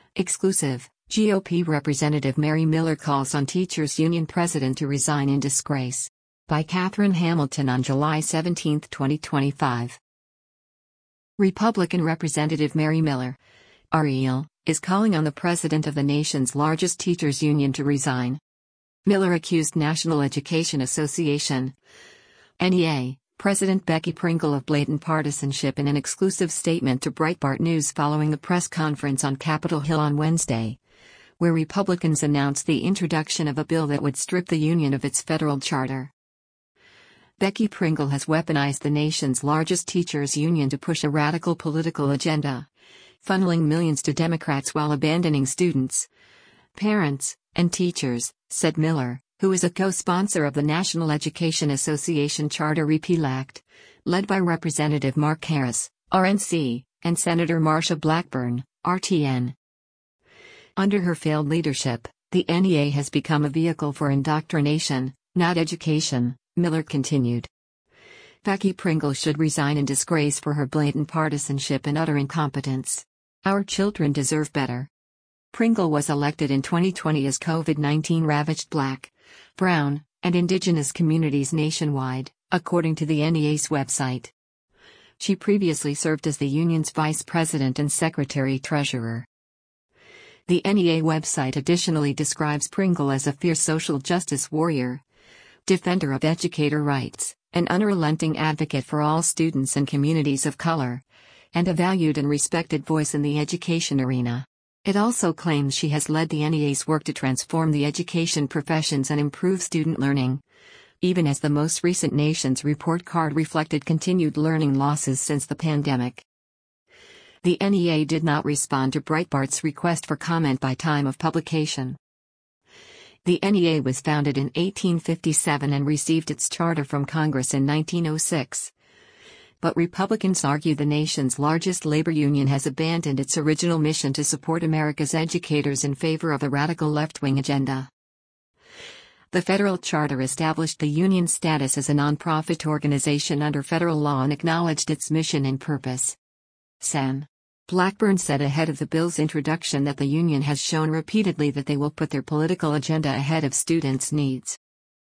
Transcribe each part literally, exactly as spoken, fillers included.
Exclusive, G O P Representative Mary Miller calls on Teachers Union President to resign in disgrace. By Katherine Hamilton on July seventeenth, twenty twenty-five. Republican Representative Mary Miller, R E L, is calling on the president of the nation's largest teachers union to resign. Miller accused National Education Association, N E A, President Becky Pringle of blatant partisanship in an exclusive statement to Breitbart News following a press conference on Capitol Hill on Wednesday, where Republicans announced the introduction of a bill that would strip the union of its federal charter. Becky Pringle has weaponized the nation's largest teachers union to push a radical political agenda, funneling millions to Democrats while abandoning students, parents, and teachers, said Miller, who is a co-sponsor of the National Education Association Charter Repeal Act, led by Representative Mark Harris, R N C, and Senator Marsha Blackburn, R T N. Under her failed leadership, the N E A has become a vehicle for indoctrination, not education, Miller continued. Becky Pringle should resign in disgrace for her blatant partisanship and utter incompetence. Our children deserve better. Pringle was elected in twenty twenty as COVID nineteen ravaged Black, Brown, and Indigenous communities nationwide, according to the N E A's website. She previously served as the union's vice president and secretary-treasurer. The N E A website additionally describes Pringle as a fierce social justice warrior, defender of educator rights, an unrelenting advocate for all students and communities of color, and a valued and respected voice in the education arena. It also claims she has led the N E A's work to transform the education professions and improve student learning, even as the most recent Nations report card reflected continued learning losses since the pandemic. The N E A did not respond to Breitbart's request for comment by time of publication. The N E A was founded in eighteen fifty-seven and received its charter from Congress in nineteen oh six. But Republicans argue the nation's largest labor union has abandoned its original mission to support America's educators in favor of a radical left-wing agenda. The federal charter established the union's status as a nonprofit organization under federal law and acknowledged its mission and purpose. Sen. Blackburn said ahead of the bill's introduction that the union has shown repeatedly that they will put their political agenda ahead of students' needs.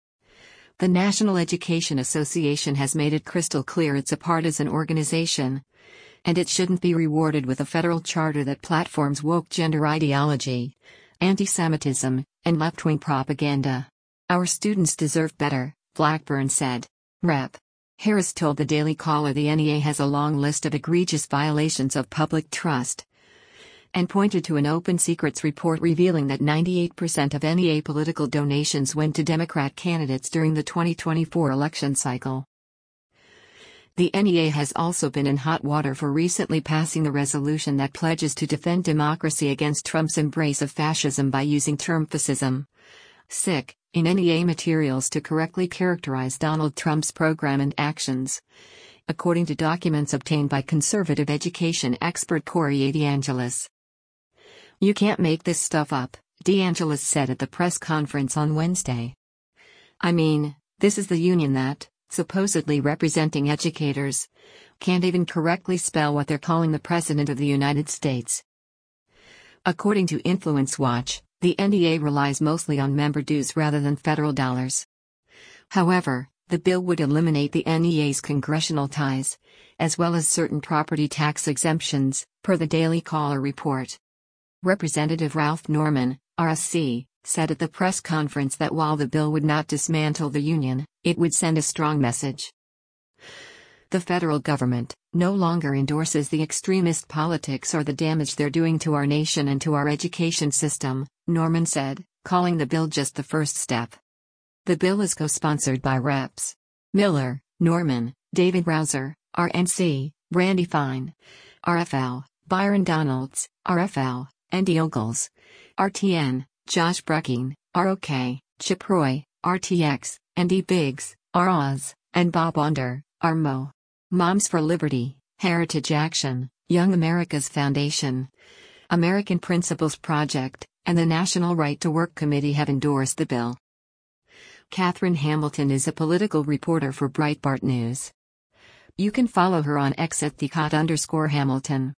The National Education Association has made it crystal clear it's a partisan organization, and it shouldn't be rewarded with a federal charter that platforms woke gender ideology, anti-Semitism, and left-wing propaganda. Our students deserve better, Blackburn said. Representative Harris told the Daily Caller the N E A has a long list of egregious violations of public trust, and pointed to an Open Secrets report revealing that ninety-eight percent of N E A political donations went to Democrat candidates during the twenty twenty-four election cycle. The N E A has also been in hot water for recently passing the resolution that pledges to defend democracy against Trump's embrace of fascism by using term fascism, sick, in N E A materials to correctly characterize Donald Trump's program and actions, according to documents obtained by conservative education expert Corey DeAngelis. You can't make this stuff up, DeAngelis said at the press conference on Wednesday. I mean, this is the union that, supposedly representing educators, can't even correctly spell what they're calling the President of the United States. According to Influence Watch, the N E A relies mostly on member dues rather than federal dollars. However, the bill would eliminate the N E A's congressional ties, as well as certain property tax exemptions, per the Daily Caller report. Representative Ralph Norman, R S C, said at the press conference that while the bill would not dismantle the union, it would send a strong message. The federal government no longer endorses the extremist politics or the damage they're doing to our nation and to our education system, Norman said, calling the bill just the first step. The bill is co-sponsored by Reps. Miller, Norman, David Rouser, R N C, Randy Fine, R F L, Byron Donalds, R F L, Andy Ogles, R T N, Josh Brecking, R O K, Chip Roy, R T X, Andy Biggs, R Oz, and Bob Onder, R M O. Moms for Liberty, Heritage Action, Young America's Foundation, American Principles Project, and the National Right to Work Committee have endorsed the bill. Katherine Hamilton is a political reporter for Breitbart News. You can follow her on X at thecot underscore Hamilton.